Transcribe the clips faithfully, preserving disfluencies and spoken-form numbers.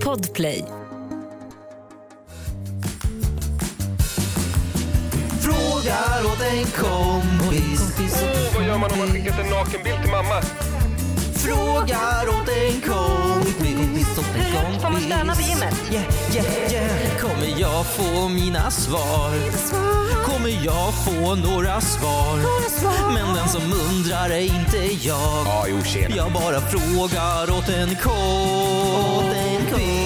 Podplay. Frågar åt en kompis. Oh, vad gör man om man skickat en nakenbild till mamma? Frågar åt en kompis. Hur får man stöna vid gymmet? Yeah, yeah, yeah. Kommer jag få mina svar? Kommer jag få några svar? Men den som undrar är inte jag. Ja, jo, tjena. Jag bara frågar åt en kompis.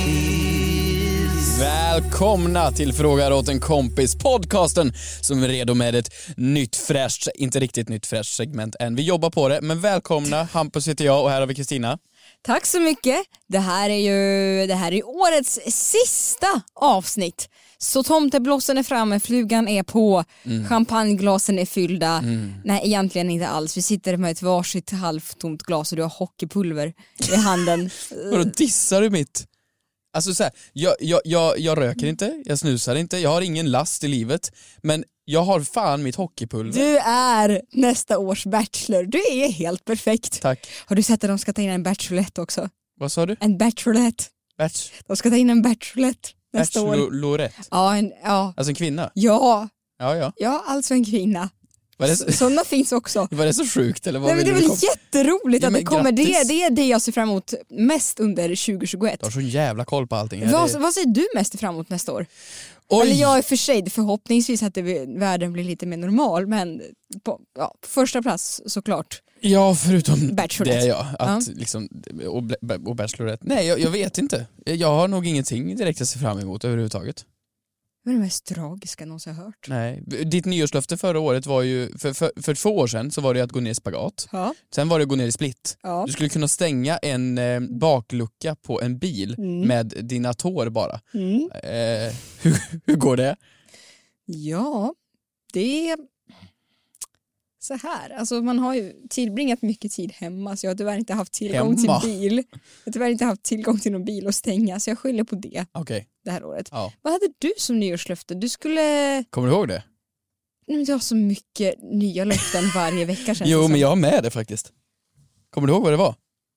Välkomna till Frågar åt en kompis, podcasten som är redo med ett nytt fräscht, inte riktigt nytt fräscht segment än. Vi jobbar på det, men välkomna. Hampus heter jag och här har vi Kristina. Tack så mycket. Det här är ju det här är årets sista avsnitt. Så tomteblossen är framme, flugan är på, mm. champagneglasen är fyllda. Mm. Nej, egentligen inte alls. Vi sitter med ett varsitt halvtomt glas och du har hockeypulver i handen. Vadå, dissar du mitt? Alltså så här, jag, jag, jag, jag röker inte, jag snusar inte, jag har ingen last i livet, men jag har fan mitt hockeypulver. Du är nästa års bachelor, du är helt perfekt. Tack. Har du sett att de ska ta in en bachelorette också? Vad sa du? En bachelorette. Batch? De ska ta in en bachelorette nästa år. Bachelorette? Ja, en, ja. Alltså en kvinna? Ja. Ja, ja. Ja, alltså en kvinna. Så, sådana finns också. Var det så sjukt? Eller vad? Nej, men det är väl kom... jätteroligt ja, att det kommer. Det, grattis. det är det jag ser fram emot mest under tjugo tjugoett. Du har så jävla koll på allting. Vad, det... vad ser du mest fram emot nästa år? Oj. Eller jag är för sig, förhoppningsvis att det, världen blir lite mer normal. Men på, ja, på första plats såklart. Ja, förutom Bachelorette. det ja, att ja. liksom, och, och Bachelorette. Nej, jag, jag vet inte. Jag har nog ingenting direkt att se fram emot överhuvudtaget. Vad är det mest tragiska någonsin har hört? Nej, ditt nyårslöfte förra året var ju, för, för, för två år sedan så var det att gå ner i spagat. Ja. Sen var det att gå ner i split. Ja. Du skulle kunna stänga en eh, baklucka på en bil mm. med dina tår bara. Mm. Eh, hur, hur går det? Ja, det är så här. Alltså man har ju tillbringat mycket tid hemma, så jag har tyvärr inte haft tillgång hemma. till bil. Jag har tyvärr inte haft tillgång till någon bil att stänga, så jag skyller på det. Okay. Det här året. Ja. Vad hade du som nyårslöfte? Du skulle... Kommer du ihåg det? Nej, du har så mycket nya löften varje vecka. Jo, men jag har med det faktiskt. Kommer du ihåg vad det var?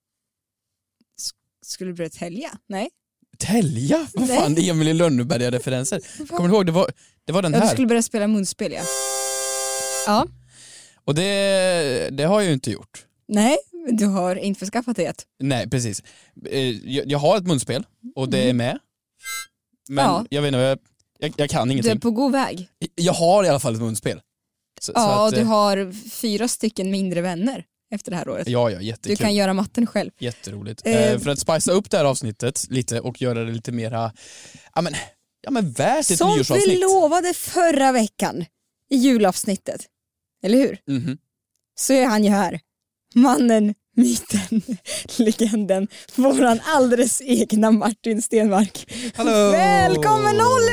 S- skulle du börja tälja? Nej. Tälja? Vad fan, det är Emil i Lönneberga-referenser. Kommer du ihåg, det var, det var den ja, här. Du skulle börja spela munspel, ja. Ja. Och det, det har jag ju inte gjort. Nej, du har inte förskaffat det. Nej, precis. Jag, jag har ett munspel och det är med. Men ja. jag vet inte, jag, jag, jag kan ingenting. Du är på god väg. Jag har i alla fall ett munspel. Så, ja, så att, och du har fyra stycken mindre vänner efter det här året. Ja, ja, jättekul. Du kan göra matten själv. Jätteroligt. Eh, eh, för att spicea upp det här avsnittet lite och göra det lite mera, ja men, ja men värt ett som nyårsavsnitt. vi lovade förra veckan i julavsnittet. Eller hur? Mm-hmm. Så är han ju här. Mannen, myten, legenden, våran alldeles egna Martin Stenmark. Hallå! Välkommen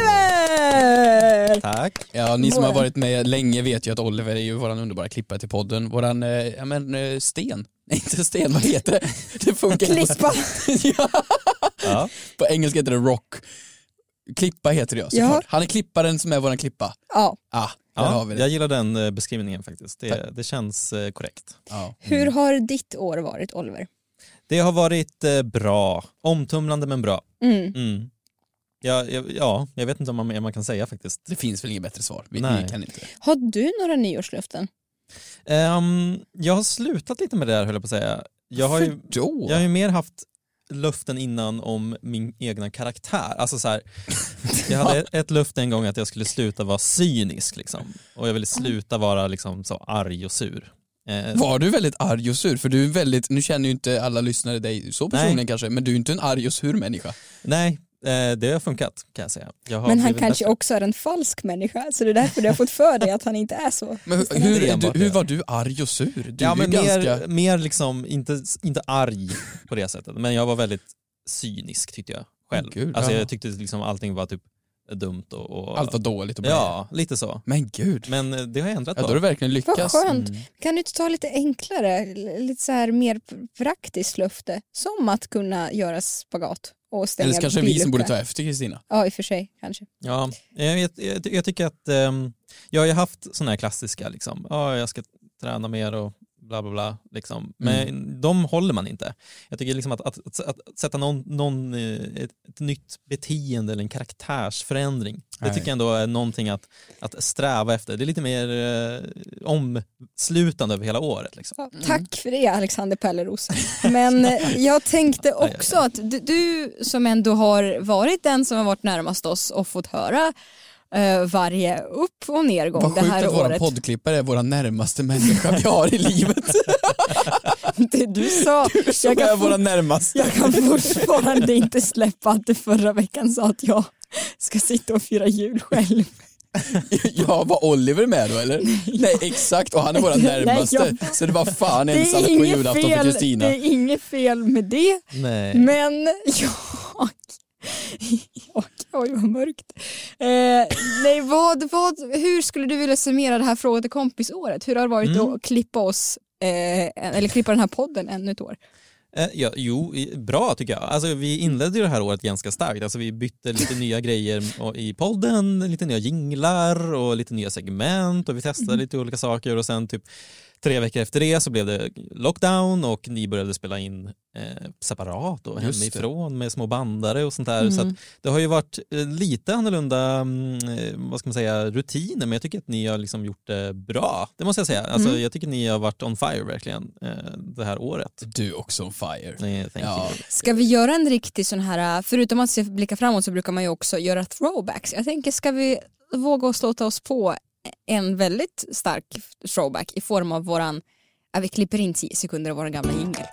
Oliver! Tack. Ja, ni som har varit med länge vet ju att Oliver är ju våran underbara klippare till podden. Våran, eh, ja men, eh, sten. Nej, inte sten, vad heter det? Det funkar. Klippa. Ja. Ja. På engelska heter det rock. Klippa heter det, ja, såklart. Ja. Han är klipparen som är våran klippa. Ja. Ah, där Ja, har vi det. jag gillar den eh, beskrivningen faktiskt. Det, det känns eh, korrekt. Ja. Hur har ditt år varit, Oliver? Det har varit eh, bra. Omtumlande men bra. Mm. Mm. Ja, jag, ja, jag vet inte om man, man kan säga faktiskt. Det finns väl inget bättre svar. Vi, Nej. vi kan inte. Har du några nyårslöften? Um, jag har slutat lite med det där, höll jag på att säga. Jag har ju, då? jag har ju mer haft löften innan om min egna karaktär. Alltså så här, jag hade ett, ett löfte en gång att jag skulle sluta vara cynisk liksom. Och jag ville sluta vara liksom så arg och sur. Eh, Var du väldigt arg och sur? För du är väldigt, nu känner ju inte alla lyssnare dig så personligen Nej. kanske, men du är inte en arg och sur människa. Nej, eh, det har funkat kan jag säga. Jag har Men han blivit kanske bättre. också är en falsk människa, så det är därför du har fått för dig att han inte är så. Men hur, Det är hur, är enbart du, hur det. var du arg och sur? Du Ja, är men ganska... mer, mer liksom, inte, inte arg på det sättet. Men jag var väldigt cynisk tyckte jag själv. Åh, Gud, alltså ja. jag tyckte liksom allting var typ dumt och... och Allt var dåligt och bra. Ja, lite så. Men gud. Men eh, det har jag ändrat Ja, då på. har du verkligen Vad lyckats. skönt. Mm. Kan du inte ta lite enklare, lite så här mer praktiskt löfte, som att kunna göra spagat och stänga Eller så kanske vi som billucka. borde ta efter Kristina. Ja, i och för sig kanske. Ja, jag, jag, jag tycker att um, jag har ju haft såna här klassiska liksom, ja, jag ska träna mer och bla bla bla liksom. Men mm. de håller man inte. Jag tycker liksom att, att, att, att sätta någon, någon ett, ett nytt beteende eller en karaktärsförändring, det tycker jag ändå är någonting att, att sträva efter. Det är lite mer eh, omslutande över hela året liksom. Ja, tack för det, Alexander Pelleros. Men jag tänkte också att du, du som ändå har varit den som har varit närmast oss och fått höra Uh, varje upp- och nedgång Vad det här sjukt att året. våra poddklippare är våra närmaste människa vi har i livet. Det du sa. Du som jag, kan är våra for- närmaste. jag kan fortfarande inte släppa att du förra veckan sa att jag ska sitta och fira jul själv. Ja, var Oliver med då eller? Nej, Nej exakt, och han är våra närmaste. Nej, jag... Så det var fan ensam på julafton fel, för Kristina. Det är inget fel med det. Nej. Men jag... Oj, vad mörkt. Eh, nej, vad, vad, hur skulle du vilja summera det här Fråga till kompisåret? Hur har det varit mm. att klippa oss, eh, eller klippa den här podden ännu ett år? Eh, ja, jo, bra tycker jag. Alltså, vi inledde ju det här året ganska starkt. Alltså, vi bytte lite nya grejer i podden, lite nya jinglar och lite nya segment och vi testade mm. lite olika saker och sen typ tre veckor efter det så blev det lockdown och ni började spela in eh, separat och hemifrån med små bandare och sånt där. Mm. Så att det har ju varit eh, lite annorlunda eh, vad ska man säga, rutiner, men jag tycker att ni har liksom gjort det bra. Det måste jag säga. Alltså, mm. Jag tycker ni har varit on fire verkligen eh, det här året. Du är också on fire. Nej, ja. Ska vi göra en riktig sån här, förutom att blicka framåt så brukar man ju också göra throwbacks. Jag tänker, ska vi våga oss låta oss på en väldigt stark throwback i form av våran, ja, vi klipper in tio sekunder av våra gamla jingle.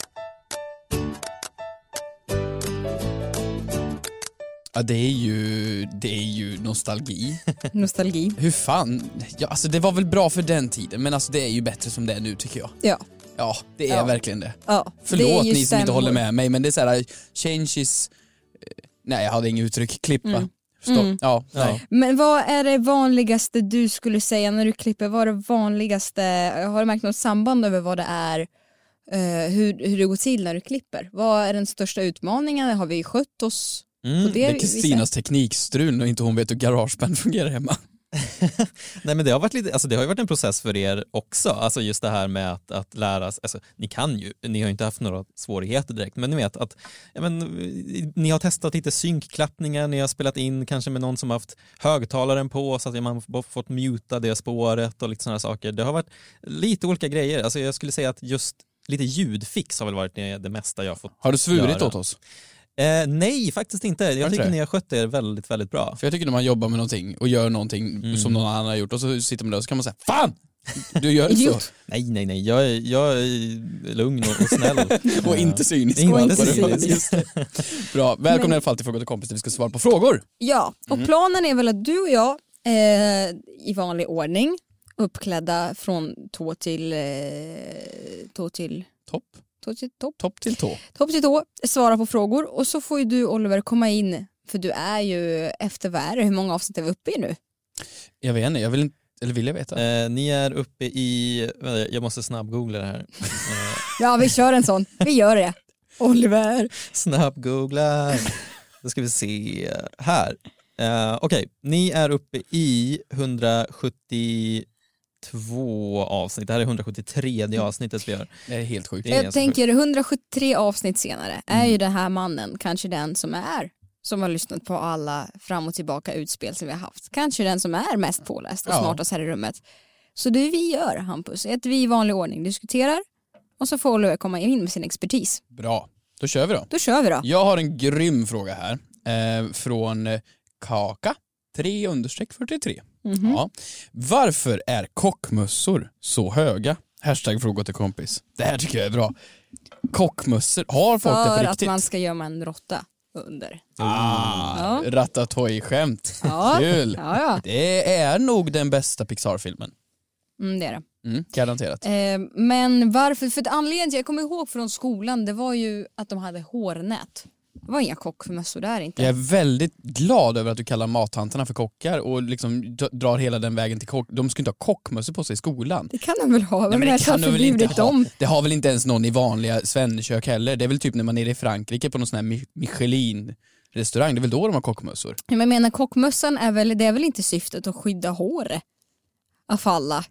Ja, det är ju, det är ju nostalgi. Nostalgi. Hur fan? Ja, alltså det var väl bra för den tiden, men alltså det är ju bättre som det är nu tycker jag. Ja. Ja, det är ja. verkligen det. Ja. Förlåt det är ni som inte håller med mig, men det är så här, change is... Nej, jag hade inget uttryck. Klippa. Mm. Mm. Ja, ja. Men vad är det vanligaste du skulle säga när du klipper? Vad är det vanligaste? Har du märkt något samband över vad det är? Uh, hur, hur det går till när du klipper? Vad är den största utmaningen? Har vi skött oss mm. på det? Det är Kristinas teknikstrul och inte hon vet hur GarageBand fungerar hemma. Nej, men det har varit lite, alltså det har ju varit en process för er också, alltså just det här med att, att lära, alltså ni kan ju, ni har ju inte haft några svårigheter direkt, men ni vet att ja, men, ni har testat lite synkklappningar, ni har spelat in kanske med någon som har haft högtalaren på så att man har fått muta det spåret och lite sådana saker. Det har varit lite olika grejer, alltså jag skulle säga att just lite ljudfix har väl varit det, det mesta jag har fått. Har du svurit göra. Åt oss? Eh, nej, faktiskt inte. Jag tycker det? ni har skött er väldigt, väldigt bra. För jag tycker när man jobbar med någonting och gör någonting mm. som någon annan har gjort och så sitter man där och så kan man säga fan! Du gör det så. Nej, nej, nej. Jag är, jag är lugn och, och snäll. och inte cynisk. Och inte cynisk. Bra. Välkommen Men... i alla fall till Fråga till kompis där vi ska svara på frågor. Ja, och mm. planen är väl att du och jag eh, i vanlig ordning uppklädda från tå till eh, tå till topp. Tå till topp. Topp till tå. Topp till tå, svara på frågor och så får ju du Oliver komma in, för du är ju efter vad är det? Hur många avsnitt är vi uppe i nu? Jag vet inte, jag vill inte, eller vill jag veta? Eh, ni är uppe i, jag måste snabbgoogla det här. Ja, vi kör en sån, vi gör det. Oliver. Snabbgoogla. Då ska vi se här. Eh, Okej, okay. Ni är uppe i hundrasjuttio två avsnitt. Det här är hundrasjuttiotre avsnittet vi gör. Det är helt sjukt. Jag tänker hundrasjuttiotre avsnitt senare är mm. ju den här mannen kanske den som är som har lyssnat på alla fram och tillbaka utspel som vi har haft. Kanske den som är mest påläst och ja. smartast här i rummet. Så det vi gör, Hampus, är att vi i vanlig ordning diskuterar och så får Oliver komma in med sin expertis. Bra. Då kör vi då. Då kör vi då. Jag har en grym fråga här eh, från Kaka tre understreck fyrtiotre. Mm-hmm. Ja. Varför är kockmössor så höga? Hashtag fråga till kompis. Det här tycker jag är bra. Kockmössor, har folk För det på riktigt? För att man ska gömma en råtta under. Ah, ja. Ratatouille-skämt. Ja. Kul. Ja, ja. Det är nog den bästa Pixar-filmen. Mm, det är det. Mm, garanterat. Eh, men varför? För att anledningen, jag kommer ihåg från skolan, det var ju att de hade hårnät. Det var inga kockmössor där inte. Jag är väldigt glad över att du kallar mattanterna för kockar och liksom drar hela den vägen till kock. De skulle inte ha kockmössor på sig i skolan. Det kan de väl ha. Nej, men det kan de väl inte ha. Dem. Det har väl inte ens någon i vanliga svennekök heller. Det är väl typ när man är i Frankrike på någon sån här Michelin-restaurang. Det är väl då de har kockmössor. Men jag menar, kockmössan är väl, det är väl inte syftet att skydda håret att falla?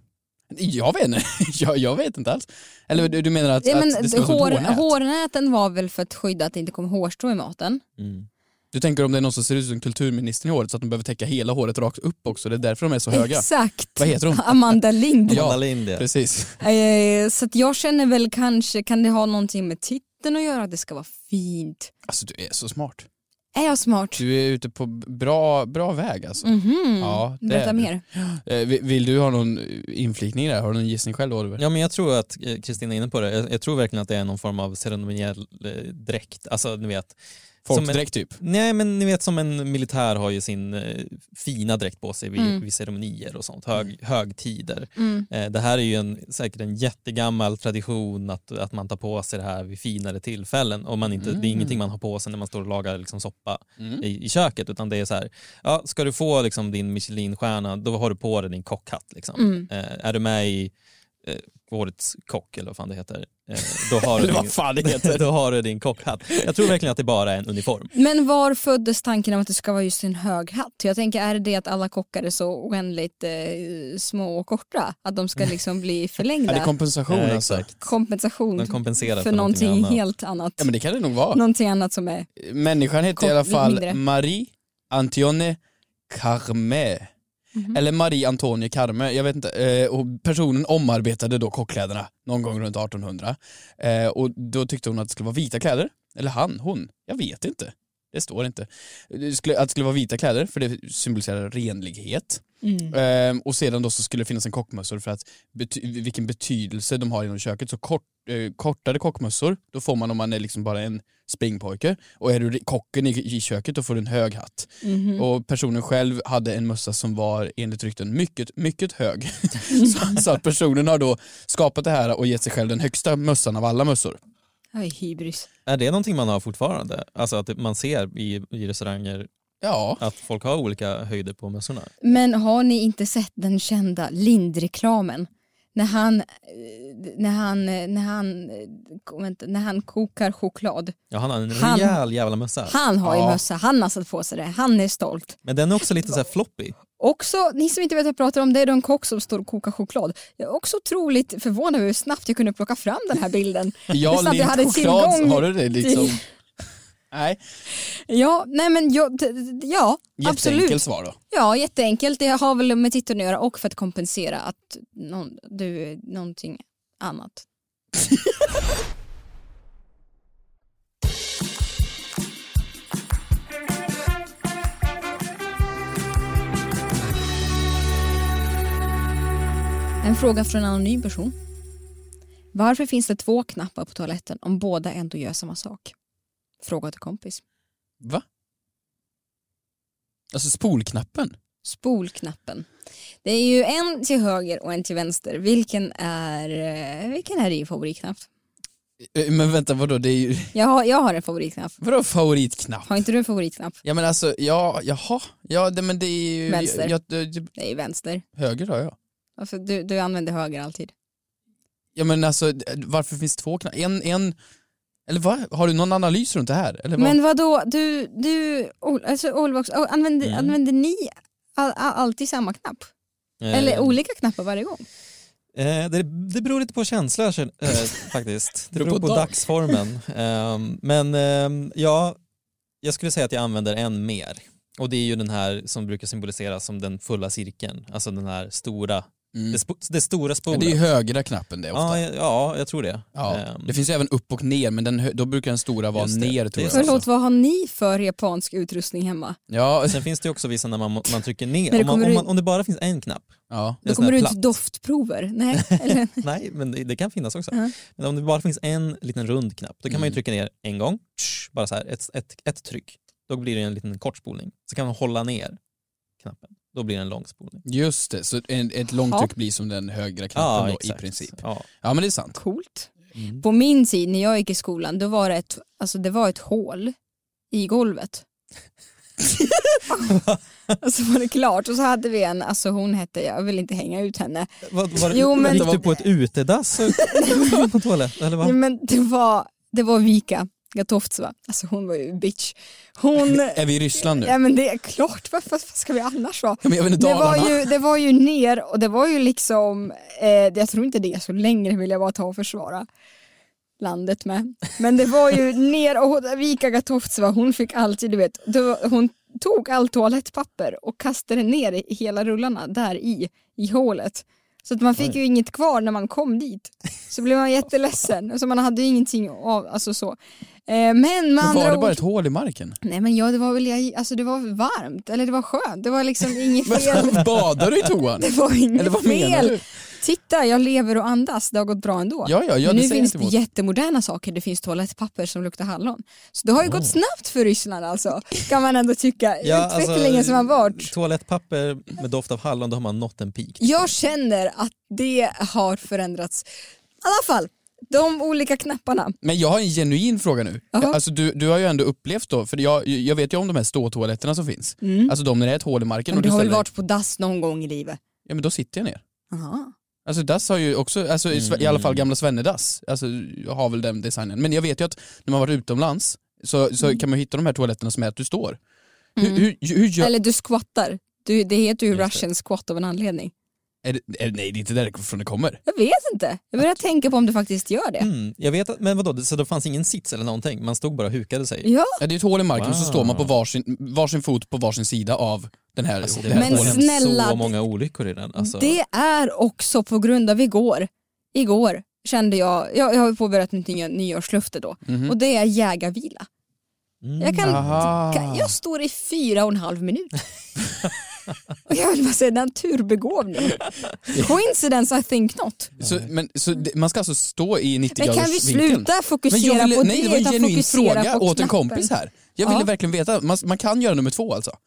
Jag vet inte, jag, jag vet inte alls. Eller du, du menar att, Ja, men att det ska vara hår, som ett hårnät? hårnäten var väl för att skydda att det inte kommer hårstrå i maten. Mm. Du tänker om det är någon som ser ut som kulturministern i håret så att de behöver täcka hela håret rakt upp också. Det är därför de är så höga. Exakt. Vad heter hon? Amanda Lind. Ja, Amanda Lind, ja. precis. Eh, så att jag känner väl kanske, kan det ha någonting med titeln att göra, att det ska vara fint? Alltså du är så smart. Är jag smart? Du är ute på bra, bra väg alltså. Mhm. Ja, det Berätta är du. mer. Eh, vill, vill du ha någon inflikning där? Har du någon gissning själv, Oliver? Ja, men jag tror att eh, Kristina är inne på det. Jag, jag tror verkligen att det är någon form av ceremoniell eh, dräkt. Alltså ni vet. Folkdräkt typ? Nej, men ni vet som en militär har ju sin eh, fina dräkt på sig vid, Mm. vid ceremonier och sånt, hög, högtider. Mm. Eh, det här är ju en, säkert en jättegammal tradition att, att man tar på sig det här vid finare tillfällen. Och man inte, Mm. Det är ingenting man har på sig när man står och lagar liksom, soppa Mm. i, i köket, utan det är så här, ja, ska du få liksom, din Michelinstjärna, då har du på dig din kockhatt. Liksom. Mm. Eh, är du med i eh, årets kock eller vad fan det heter, eh, då, har du Eller vad din, fan det heter. då har du din kockhatt. Jag tror verkligen att det bara är en uniform. Men var föddes tanken om att det ska vara just en hög hatt? Jag tänker, är det det att alla kockar är så oändligt eh, små och korta? Att de ska liksom bli förlängda? Ja, det är kompensation Eh, alltså. exakt. Kompensation De kompenserar för, för någonting, någonting annat. helt annat. Ja men det kan det nog vara. Någonting annat som är... Människan heter i Kom- alla fall mindre. Marie Antoine Carme. Mhm. Eller Marie Antonie Carme, jag vet inte. Eh, och personen omarbetade då kockkläderna någon gång runt artonhundra. Eh, och då tyckte hon att det skulle vara vita kläder. Eller han, hon, jag vet inte. Det står inte. Det skulle, att det skulle vara vita kläder för det symboliserar renlighet. Mm. Ehm, och sedan då så skulle det finnas en kockmössor för att bety- vilken betydelse de har inom köket. Så kort, eh, kortare kockmössor, då får man om man är liksom bara en springpojke. Och är du kocken i, i köket då får du en hög hatt. Mhm. Och personen själv hade en mössa som var enligt rykten mycket, mycket hög. så, så att personen har då skapat det här och gett sig själv den högsta mössan av alla mössor. Aj, hybris. Är det någonting man har fortfarande? Alltså att man ser i, i restauranger Ja. att folk har olika höjder på mössorna? Men har ni inte sett den kända Lind-reklamen? När han, eh, när han, eh, när han, eh, vänta, när han kokar choklad. Ja, han har en Han- rejäl jävla mössa. Han har ju Ja. mössa, han har satt på sig det. Han är stolt. Men den är också lite så här floppy. Också, ni som inte vet vad jag pratar om, det är då en kock som står och kokar choklad. Jag är också otroligt förvånad över hur snabbt jag kunde plocka fram den här bilden. Ja, Nästan att jag hade Lind choklad, tillgång har du det liksom? till- Nej, Ja, nej men jag, d- d- ja, absolut. jätteenkelt svar då. Ja, jätteenkelt. Det har väl med titeln att göra och för att kompensera att någon, du är någonting annat. En fråga från en anonym person. Varför finns det två knappar på toaletten om båda ändå gör samma sak? Fråga till kompis. Va? Alltså spolknappen? Spolknappen. Det är ju en till höger och en till vänster. Vilken är, eh, vilken är din favoritknapp? Eh, Men vänta, vadå? Det är ju... Jag har, jag har en favoritknapp. Vadå favoritknapp? Har inte du en favoritknapp? Ja men alltså, ja, jaha. Ja det, men det är ju... Vänster. Jag, jag, Det är vänster. höger har jag. Alltså, du, du använder höger alltid. Ja men alltså, varför finns två knappar? En, en... Eller vad? Har du någon analys runt det här? Eller vad? Men vad då? Du, du alltså, Olvax, använder, Mm. använder ni all, all, alltid samma knapp? Eller Eh, olika knappar varje gång? Eh, det, det beror lite på känslor eh, faktiskt. Det Beror beror på på dag. dagsformen. Eh, men eh, ja, jag skulle säga att jag använder en mer. Och det är ju den här som brukar symboliseras som den fulla cirkeln. Alltså den här stora, Mm. det, spo, det stora Ja, spolet. det är ju högra knappen det ofta. ja, jag- ja, jag tror det. Ja. Eh, Det finns ju även upp och ner, men den, hö- då brukar den stora vara Just det, ner det tror är jag. så. Förlåt, vad har ni för japansk utrustning hemma? Ja, Sen finns det också vissa när man, man trycker När ner. det Om, man, kommer om, ut- man, om det bara finns en knapp. ja. det är Då sån kommer här du ut platt. doftprover. Nej, eller? Nej, men det, det kan finnas också. Ja. Men om det bara finns en liten rund knapp, då kan man ju Mm. trycka ner en gång, tsch, bara så här, ett, ett, ett tryck. Då blir det en liten kortspolning. Så kan man hålla ner knappen. Då blir det en långspolning. Just det, så en, ett långtryck blir som den högra knappen då, i exakt. princip. Ja. Ja men det är sant. Coolt. Mm. På min tid när jag gick i skolan, då var det ett, alltså det var ett hål i golvet. Och så var det klart. Och så hade vi en, alltså hon hette, jag vill inte hänga ut henne. Vad, var, Jo, men- gick du på ett utedass och- på toalett? Eller Nej, vad? men det var, det var vika. Gatovtseva, alltså hon var ju bitch. Hon... Är vi i Ryssland nu? Ja men det är klart, vad, vad ska vi annars vara? Ja, men jag vet inte, det, var Dalarna. ju, det var ju ner och det var ju liksom, eh, jag tror inte det är så länge vill jag bara ta och försvara landet med. Men det var ju ner och Vika Gatovtseva, hon fick alltid, du vet, var, hon tog all toalettpapper och kastade ner i hela rullarna där i, i hålet. Så att man fick ju inget kvar när man kom dit. Så blev man jätteledsen. Så man hade ju ingenting av, alltså så. Eh, men med Men andra var det bara ord, ett hål i marken? nej men ja, det var väl, alltså det var varmt, eller det var skönt. Det var liksom inget fel. Badar du i toan? Det var inget Eller vad menar fel. du? Titta, jag lever och andas. Det har gått bra ändå. Ja, ja, ja, Men det nu säger finns jag det inte emot. jättemoderna saker. Det finns toalettpapper som luktar hallon. Så det har ju gått snabbt för Ryssland alltså. Kan man ändå tycka. Ja, Utvecklingen alltså, som har varit. Toalettpapper med doft av hallon, då har man nått en peak. Jag känner att det har förändrats. I alla fall, de olika knapparna. Men jag har en genuin fråga nu. Aha. Alltså du, du har ju ändå upplevt då, för jag, jag vet ju om de här ståtoaletterna som finns. Mm. Alltså de när det är ett hål i marken. Men och du har väl ställer- varit på dass någon gång i livet? Ja men då sitter jag ner. Aha. Alltså dass har ju också, alltså, i Sve- i alla fall gamla Svennedass, alltså har väl den designen. Men jag vet ju att när man varit utomlands så, så Mm. kan man hitta de här toaletterna som är att du står. Hur, hur, hur gör... Eller du squattar. Du, det heter ju Just det. Russian squat av en anledning. Är det, är, nej det är inte därifrån det kommer. Jag vet inte. Jag börjar tänka på om du faktiskt gör det. Mm, jag vet att, men vadå, så det fanns ingen sits eller någonting? Man stod bara och hukade sig? Ja, Ja, det är ett hål i marken och så Wow. står man på varsin, varsin fot på varsin sida av den här, Alltså, det det här Men var hålet. snälla, så många olyckor i den. Alltså, det är också på grund av igår. Igår kände jag, jag, jag har påbörjat mitt nya nyårslöfte då. Mhm. Och det är jägarvila. mm. Jag, kan, Aha. kan, jag står i fyra och en halv minut. Och jag vill bara säga naturbegåvning. Coincidence I think not. Så, men, så det, man ska alltså stå i nittio Men kan vi graders vinkeln? sluta Men fokusera jag ville, på nej, det var en utan genuin fokusera fråga på åt en knappen. kompis här. Jag ville Ja. verkligen veta, man, man kan göra nummer två alltså.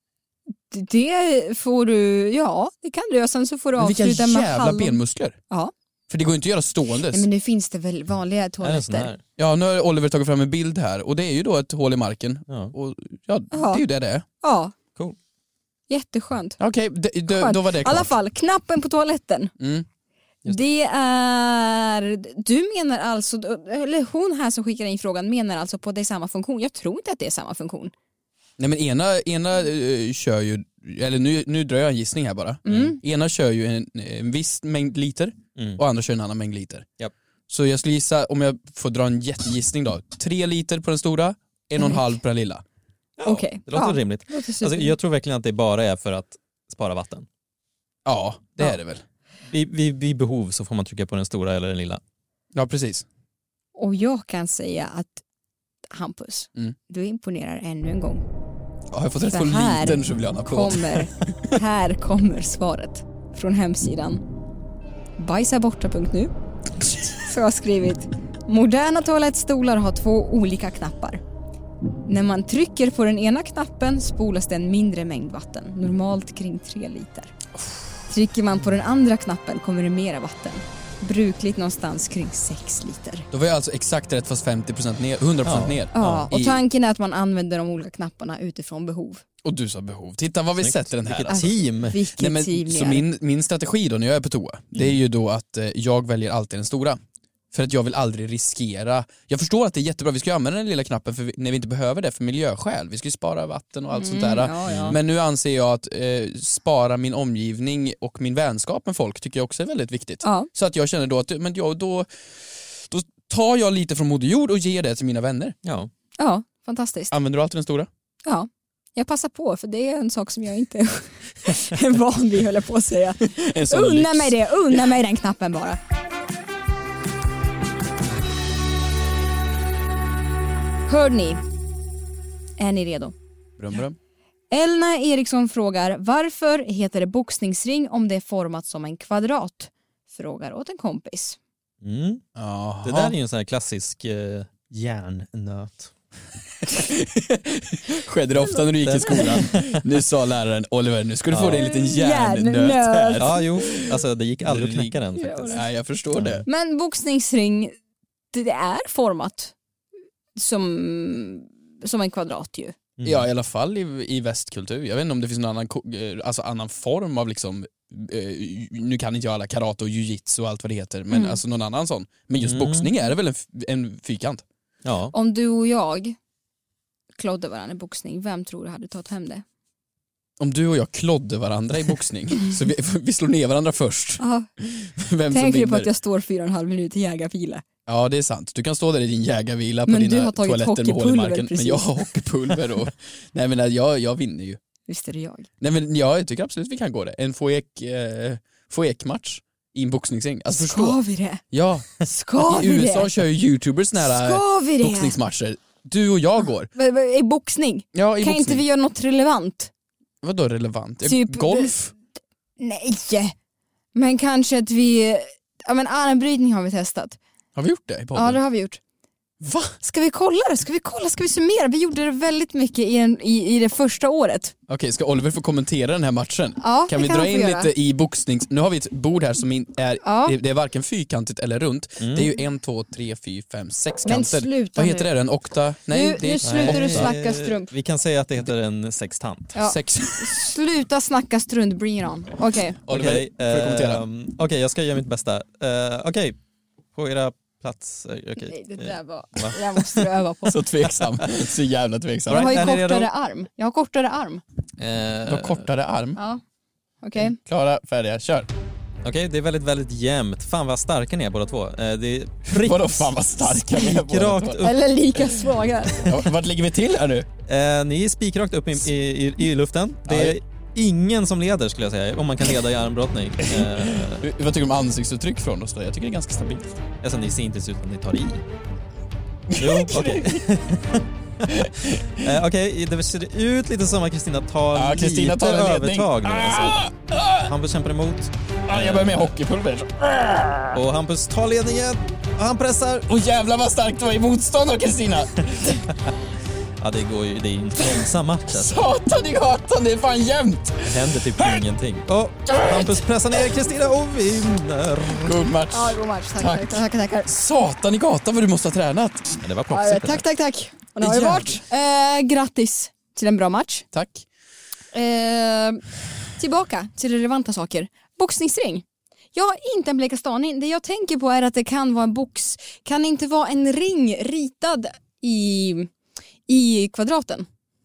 Det får du, ja det kan du göra. Sen så får du Men vilka avsluta med jävla hallon. benmuskler. Ja. För det går ju inte att göra ståendes. Nej, men nu finns det väl vanliga Är det en sån toaletter. här? Ja, nu har Oliver tagit fram en bild här och det är ju då ett hål i marken. Ja. Och ja, det Ja. är ju det det är. Ja. Cool. Jätteskönt. Okej, det- det- Skönt. då var det I klart. alla fall, knappen på toaletten. Mm. Det är, du menar alltså, eller hon här som skickar in frågan menar alltså på att det är samma funktion. Jag tror inte att det är samma funktion. Nej men ena, ena uh, kör ju, eller nu, nu drar jag en gissning här bara. Mm. Ena kör ju en, en viss mängd liter Mm. och andra kör en annan mängd liter. Japp. Så jag skulle gissa, om jag får dra en jättegissning då, tre liter på den stora, en och en halv på den lilla. Ja, Okej. Det låter Ja. rimligt. Det låter Alltså, super. jag tror verkligen att det bara är för att spara vatten. Ja, det Ja. är det väl. Vid, vid, vid behov så får man trycka på den stora eller den lilla. Ja precis. Och jag kan säga att Hampus, Mm. du imponerar ännu en gång. Har jag fått rätt För på här litern så vill jag ha en applåd. Kommer, här kommer svaret från hemsidan bajsaborta punkt nu. Så jag har skrivit: moderna toalettstolar har två olika knappar. När man trycker på den ena knappen spolas det en mindre mängd vatten, normalt kring tre liter. Trycker man på den andra knappen kommer det mera vatten, brukligt någonstans kring sex liter. Då var jag alltså exakt rätt fast femtio procent ner, hundra procent Ja. ner. Ja, och I- tanken är att man använder de olika knapparna utifrån behov. Och du sa behov. Titta vad vi Snyggt. sätter den här. Vilket Alltså. team! Vilket Nej, men, team ni så är. min, min strategi då när jag är på toa, det är ju då att eh, jag väljer alltid den stora. För att jag vill aldrig riskera. Jag förstår att det är jättebra, vi ska ju använda den lilla knappen för vi, när vi inte behöver det för miljöskäl. Vi ska ju spara vatten och allt sånt där. Mm, ja, ja. Men nu anser jag att eh, spara min omgivning och min vänskap med folk tycker jag också är väldigt viktigt. Ja. Så att jag känner då att men jag, då, då tar jag lite från Moder Jord och ger det till mina vänner. Ja. Ja, fantastiskt. Använder du alltid den stora? Ja, jag passar på för det är en sak som jag inte är van vid, höll jag på att säga. En sån Unna lyx. mig det, unna mig den knappen bara. Hör ni? Är ni redo? Brum, brum. Elna Eriksson frågar: varför heter det boxningsring om det är format som en kvadrat? Frågar åt en kompis. Mm. Jaha. Det där är ju en sån här klassisk eh, järnnöt. Skedde det ofta när du gick i skolan? Nu sa läraren: Oliver, nu ska du få dig en liten järnnöt Järnnöt. här. Ja, jo. Alltså det gick aldrig att knäcka den faktiskt. Nej, jag förstår det. Men boxningsring, det det är format som, som en kvadrat ju. Mm. Ja, i alla fall i, i västkultur. Jag vet inte om det finns någon annan, ko- eh, alltså annan form av liksom, eh, nu kan inte jag alla karate och jiu-jitsu och allt vad det heter, men Mm. alltså någon annan sån. Men just Mm. boxning är det väl en, f- en fyrkant? Ja. Om du och jag klodde varandra i boxning, vem tror du hade tagit hem det? Om du och jag klodde varandra i boxning, så vi, vi slår ner varandra först. Ja. Vem som Tänker du på vinner? att jag står fyra och en halv minut i jägarfila? Ja, det är sant. Du kan stå där i din jägarvila på Men du dina har tagit toaletter med hål i hockeypulver, marken. precis. Men jag har hockeypulver och... Nej men jag, jag vinner ju. Visst är det jag. Nej men ja, jag tycker absolut vi kan gå det. En foek, eh, foek-match i en boxningsring. Alltså Ska förstå. vi det? Ja, Ska i vi U S A det? kör ju YouTubers nära Ska vi det? boxningsmatcher. Du och jag går. V- v- I boxning? Ja, i Kan boxning. inte vi göra något relevant? Vadå relevant? Typ- Golf? Nej. Men kanske att vi... Ja men armbrytning har vi testat. Har vi gjort det i podden? Ja det har vi gjort. Va? Ska vi kolla det? Ska vi kolla? Ska vi summera? Vi gjorde det väldigt mycket i, en, i, i det första året. Okej, ska Oliver få kommentera den här matchen? Ja, kan det vi kan dra han in få göra. lite i boxnings... Nu har vi ett bord här som in- är, Ja. det, det är varken fyrkantigt eller runt. Mm. Det är ju en, två, tre, fyra, fem, sex Men kanter. sluta Vad heter nu. det? En okta? Nej, Nu- det nu är slutar du Nej, snacka eh, strump. Vi kan säga att det heter en sextant. Ja. sex. Sluta snacka strunt, bring it on. Okej. Oliver, Okej, får du kommentera? ehm, Okej, jag ska göra mitt bästa. Uh, Okej, på era platser. Okay. Nej, det där var... Va? Jag måste öva på. Så tveksam. Så jävla tveksam. Jag har ju Är ni redo? kortare arm. Jag har kortare arm. Du har kortare arm. Ja. Okej. Klara, färdiga, kör. Okej, det är väldigt, väldigt jämnt. Fan vad starka ni är båda två. Eh, det är prick, Vadå fan vad starka vi är båda spikrakt två. upp. Eller lika svaga. Ja, vart ligger vi till här nu? Eh, ni är spikrakt upp i, i, i, i luften. Det är ingen som leder skulle jag säga, om man kan leda i armbrottning. Eh, Vad tycker du om ansiktsuttryck från oss då? Jag tycker det är ganska stabilt. alltså ni ser inte ut att ni tar i. Jo, okej. eh, Okej, det ser ut lite som att Kristina tar Ja, Kristina lite tar en ledning. övertag nu. Alltså. Hampus kämpar emot. Ah, jag börjar med hockeypulver. Och Hampus tar ledningen. Och han pressar. Och jävlar vad starkt du var i motstånd då, Kristina. Ja, det går ju, det är ju en långsam match alltså. Satan i gatan, det är fan jämnt. Det händer typ ingenting. Och Hampus pressar ner Kristina och vinner. God match. Ja, god match. Tack, Tack. tack, tack, tackar. Satan i gatan vad du måste ha tränat. Men det var Ja, proffsigt. tack, tack, tack. Och det har ju Jävlar. varit. Eh, grattis till en bra match. Tack. Eh, tillbaka till relevanta saker. Boxningsring. Jag har inte en blekaste aning. Det jag tänker på är att det kan vara en box. Kan det inte vara en ring ritad i, i kvadraten?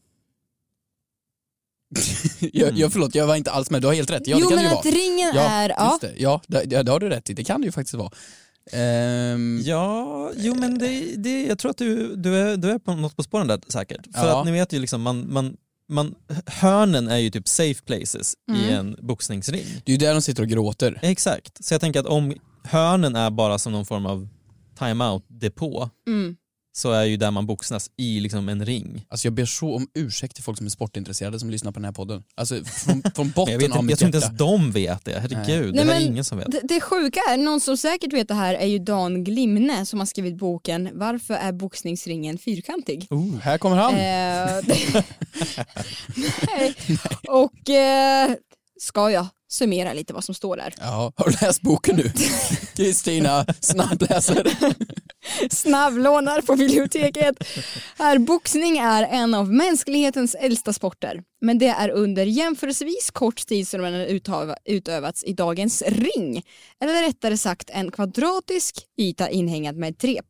jag, jag, förlåt, jag var inte alls med. Du har helt rätt. Ja, jo det kan men det ju att vara. ringen Ja, är... Ja. just det. Ja, det, det, det har du rätt i. Det kan det ju faktiskt vara. Ehm, Ja, jo men det, det, jag tror att du, du, är, du är på något på spåren där säkert. För Ja. att ni vet ju liksom, man, man, man, hörnen är ju typ safe places i Mm. en boxningsring. det är ju där de sitter och gråter. Exakt, så jag tänker att om hörnen är bara som någon form av timeout-depå Mm. så är ju där man boxnas i liksom en ring. Alltså jag ber så om ursäkt till folk som är sportintresserade som lyssnar på den här podden. Alltså från, från Men botten jag, vet, av inte- mitt jag tror inte hjärta. ens de vet det, herregud. Nej, det här är men ingen som vet. Det, det sjuka är, någon som säkert vet det här är ju Dan Glimne som har skrivit boken Varför är boxningsringen fyrkantig? Oh, här kommer han. Eh, det- Nej. Och eh, ska jag summera lite vad som står där? Ja, har du läst boken nu? Kristina snabbläser. Snabblånar på biblioteket. Här, boxning är en av mänsklighetens äldsta sporter. Men det är under jämförelsevis kort tid som den har utöva- utövats i dagens ring. Eller rättare sagt en kvadratisk yta inhängad med ett rep.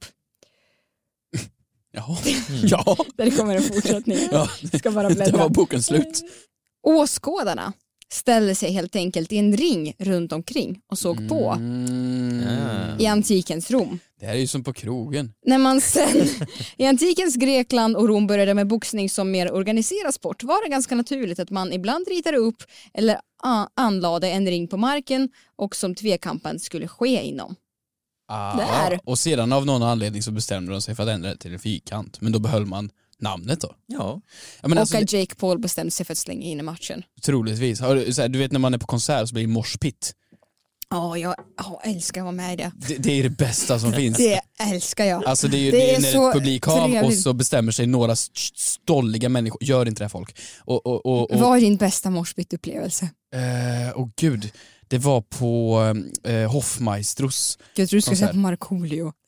Ja, ja. Där kommer en fortsättning. ja. Ska bara Det bläddra. var boken slut. Åskådarna ställde sig helt enkelt i en ring runt omkring och såg på Mm. Ja. i antikens Rom. Det här är ju som på krogen. När man sen i antikens Grekland och Rom började med boxning som mer organiserad sport var det ganska naturligt att man ibland ritade upp eller a- anlade en ring på marken och som tvekampen skulle ske inom. Ah, Där. och sedan av någon anledning så bestämde de sig för att ändra det till en fyrkant. Men då behöll man namnet då. Ja. Ja, men Och alltså, att Jake Paul bestämde sig för att slänga in i matchen. troligtvis. Har du, så här, du vet när man är på konsert så blir det morspitt. Ja, jag oh, älskar att vara med i det. Det, det är det bästa som finns. Det älskar jag. Alltså det är ju Det det är är när så ett publikhav och trevligt. så bestämmer sig några st- stolliga människor. Gör inte det folk. Och, och, och, och, Vad är din bästa morsbytupplevelse? eh, och gud, det var på eh, Hoffmaestros. Jag tror du skulle säga Konsert. på Markoolio.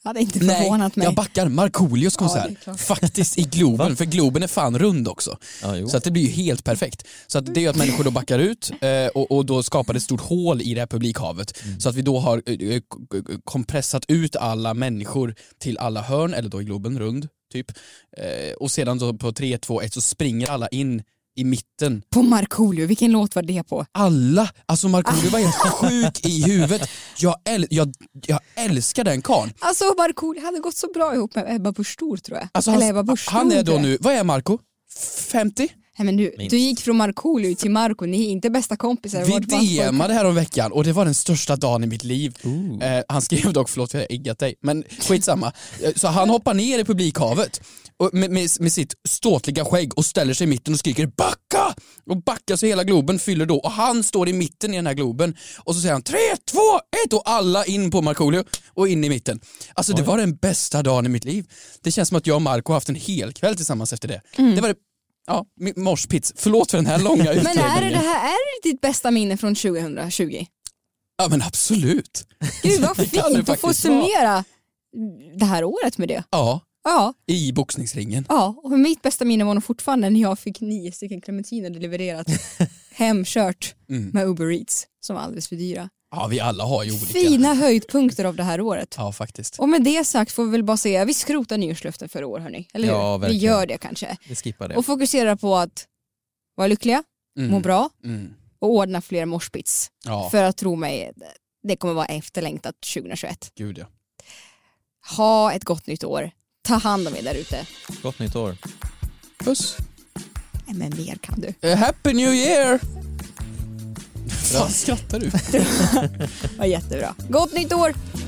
Hade inte förvånat Nej, mig. jag backar. Markoolios konsert. Ja, det är klart. Faktiskt i Globen, för Globen är fan rund också. Ja, jo. Så att det blir ju helt perfekt. Så att det är att människor då backar ut eh, och, och då skapar det ett stort hål i det här publikhavet. Mm. Så att vi då har eh, kompressat ut alla människor till alla hörn, eller då i Globen rund typ. Eh, och sedan då på tre, två, ett så springer alla in i mitten. På Markoolio, vilken låt var det på? Alla, alltså Markoolio var helt sjuk i huvudet. Jag, äl, jag, jag älskar den karln. Alltså Markoolio hade gått så bra ihop med Ebba Busch Thor tror jag. Alltså Eller han, Ebba Busch Thor, han är då tror jag. nu, vad är Marco? femtio? Nej, men du, du gick från Markoolio till Marco, ni är inte bästa kompisar. Vi Vart var D M:ade folk- här om veckan och det var den största dagen i mitt liv. Eh, han skrev dock, förlåt för jag har äggat dig, men skitsamma. Eh, Så han hoppar ner i publikhavet och med, med, med sitt ståtliga skägg och ställer sig i mitten och skriker backa! Och backar så hela Globen fyller då och han står i mitten i den här Globen och så säger han tre, två, ett och alla in på Markoolio och in i mitten. Alltså det var den bästa dagen i mitt liv. Det känns som att jag och Marco har haft en hel kväll tillsammans efter det. Mm. Det var det. Ja, morspits. Förlåt för den här långa utläggningen. Men är det, det här är det ditt bästa minne från tjugohundratjugo? Ja men absolut. Gud vad Det kan det fint att få faktiskt vara. summera det här året med det. Ja, Ja, i boxningsringen. ja, och mitt bästa minne var nog fortfarande när jag fick nio stycken clementiner levererat hemkört Mm. med Uber Eats som var alldeles för dyra. Ja, vi alla har ju olika. Fina höjdpunkter av det här året. Ja, faktiskt. Och med det sagt får vi väl bara säga, vi skrotar nyårslöften för år hörni. Eller Ja, hur? Vi verkligen. gör det kanske. Vi skippar det. Och fokuserar på att vara lyckliga, Mm. må bra Mm. och ordna fler morspits. Ja, För att tro mig, det kommer vara efterlängtat tjugohundratjugoett. gud ja. Ha ett gott nytt år. Ta hand om er där ute. Gott nytt år. Puss. Nej, men mer kan du. Uh, happy New Year! Fan skrattar du? Det var jättebra. Gott nytt år!